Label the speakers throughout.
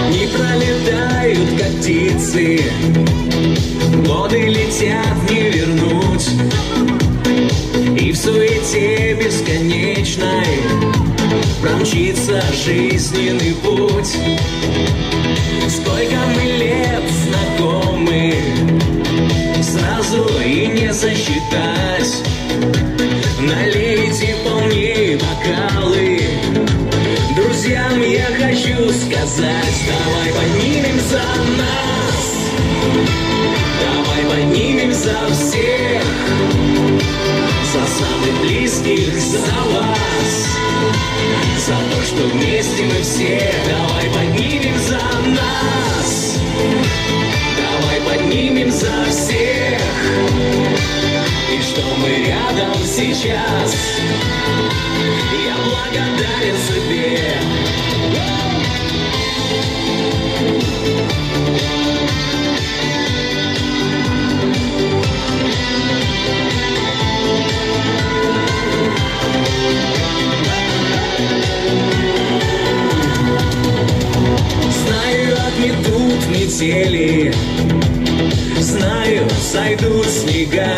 Speaker 1: Дни пролетают, как птицы, годы летят, не вернуть. И в суете бесконечной промчится жизненный путь. Сколько мы лет знакомы, сразу и не сосчитать. Налейте полней бокалы, друзьям я хочу сказать: давай поднимем за нас, давай поднимем за всех, за самых близких, за вас, за то, что вместе мы все. Давай поднимем за нас, давай поднимем за всех, и что мы рядом сейчас. Я благодарен себе. Знаю, отметут метели, знаю, сойдут снега,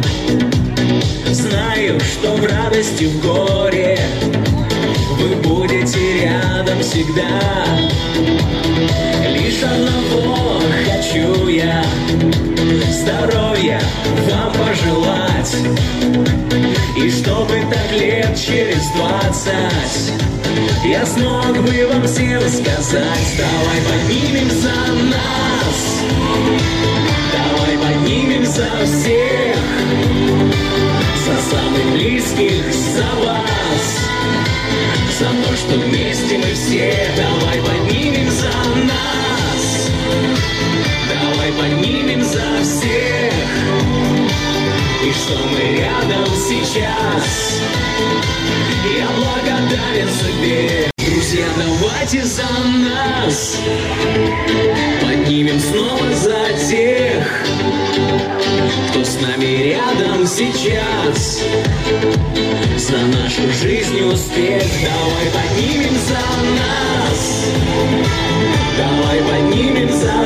Speaker 1: знаю, что в радости, в горе вы будете рядом всегда. Лишь одного хочу я — здоровья вам пожелать, и чтобы так лет через 20 я смог бы вам всем сказать: давай поднимем за нас, давай поднимем за всех, за самых близких, за вас, за то, что вместе мы все. Давай поднимем за нас, давай поднимем за всех, и что мы рядом сейчас. Я благодарен судьбе. Друзья, давайте за нас поднимем снова за тех, кто с нами рядом сейчас, за нашу жизнь успех. Давай поднимем за нас, давай поднимем за